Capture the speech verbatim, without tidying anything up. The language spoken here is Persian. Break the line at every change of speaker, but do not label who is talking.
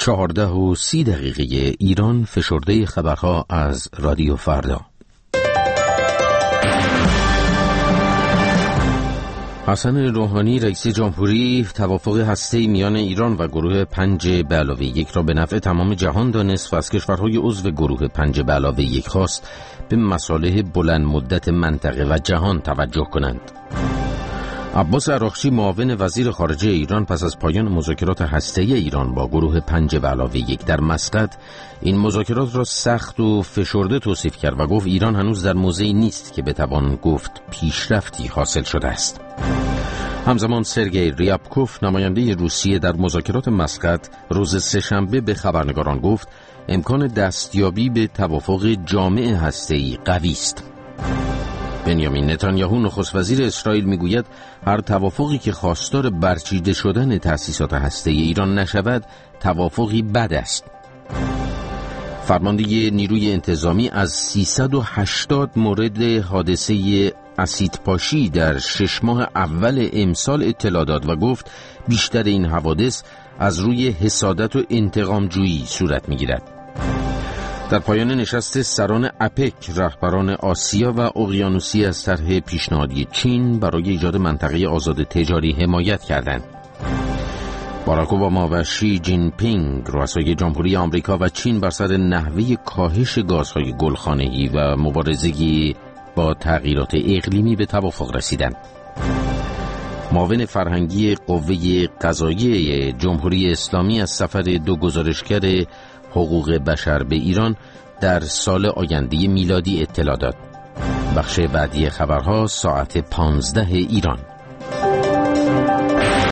چهارده و سی دقیقه ایران، فشرده خبرها از رادیو فردا. حسن روحانی رئیس جمهوری توافق هسته‌ای میان ایران و گروه پنج به علاوه یک را به نفع تمام جهان دانست و از کشورهای عضو گروه پنج به علاوه یک خواست به مصالح بلند مدت منطقه و جهان توجه کنند. عباس عراقچی معاون وزیر خارجه ایران پس از پایان مذاکرات هسته‌ای ایران با گروه پنج به علاوه یک در مسقط این مذاکرات را سخت و فشرده توصیف کرد و گفت ایران هنوز در موضعی نیست که بتوان گفت پیشرفتی حاصل شده است. همزمان سرگئی ریابکوف نماینده روسیه در مذاکرات مسقط روز سه‌شنبه به خبرنگاران گفت امکان دستیابی به توافق جامع هسته‌ای قوی است. بنیامین نتانیاهو نخست وزیر اسرائیل میگوید هر توافقی که خواستار برچیده شدن تأسیسات هسته‌ای ایران نشود توافقی بد است. فرمانده نیروی انتظامی از سیصد و هشتاد مورد حادثه اسیدپاشی در شش ماه اول امسال اطلاع داد و گفت بیشتر این حوادث از روی حسادت و انتقام جویی صورت میگیرد. در پایان نشست سران اپک رهبران آسیا و اقیانوسیه از طرح پیشنهادی چین برای ایجاد منطقه آزاد تجاری حمایت کردند. باراک اوباما و شی جین پینگ رؤسای جمهوری آمریکا و چین بر سر نحوه کاهش گازهای گلخانه‌ای و مبارزه با تغییرات اقلیمی به توافق رسیدند. معاون فرهنگی قوه قضاییه جمهوری اسلامی از سفر دو گزارشگر حقوق بشر به ایران در سال آینده میلادی اطلاع داد. بخش بعدی خبرها ساعت پانزده ایران.